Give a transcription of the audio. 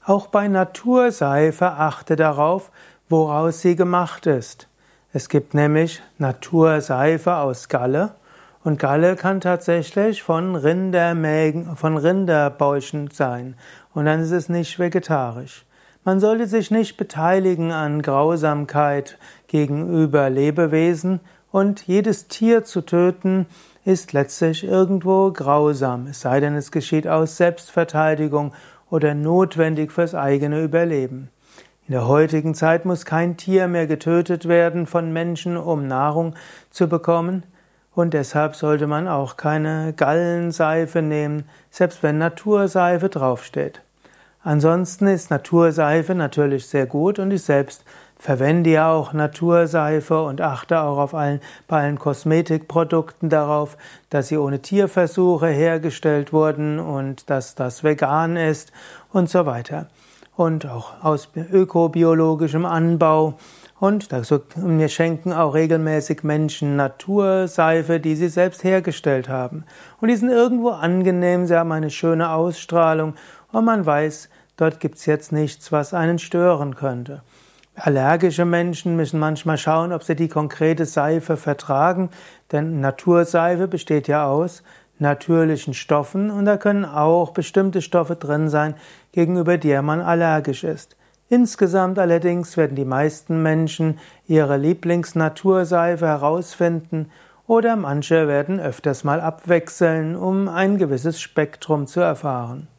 Auch bei Naturseife achte darauf, woraus sie gemacht ist. Es gibt nämlich Naturseife aus Galle und Galle kann tatsächlich von Rinderbäuchen sein und dann ist es nicht vegetarisch. Man sollte sich nicht beteiligen an Grausamkeit gegenüber Lebewesen und jedes Tier zu töten ist letztlich irgendwo grausam, es sei denn, es geschieht aus Selbstverteidigung oder notwendig fürs eigene Überleben. In der heutigen Zeit muss kein Tier mehr getötet werden von Menschen, um Nahrung zu bekommen, und deshalb sollte man auch keine Gallenseife nehmen, selbst wenn Naturseife draufsteht. Ansonsten ist Naturseife natürlich sehr gut und ich selbst verwende ja auch Naturseife und achte auch bei allen Kosmetikprodukten darauf, dass sie ohne Tierversuche hergestellt wurden und dass das vegan ist und so weiter. Und auch aus ökobiologischem Anbau. Und mir schenken auch regelmäßig Menschen Naturseife, die sie selbst hergestellt haben. Und die sind irgendwo angenehm, sie haben eine schöne Ausstrahlung und man weiß, dort gibt's jetzt nichts, was einen stören könnte. Allergische Menschen müssen manchmal schauen, ob sie die konkrete Seife vertragen, denn Naturseife besteht ja aus natürlichen Stoffen und da können auch bestimmte Stoffe drin sein, gegenüber der man allergisch ist. Insgesamt allerdings werden die meisten Menschen ihre Lieblingsnaturseife herausfinden oder manche werden öfters mal abwechseln, um ein gewisses Spektrum zu erfahren.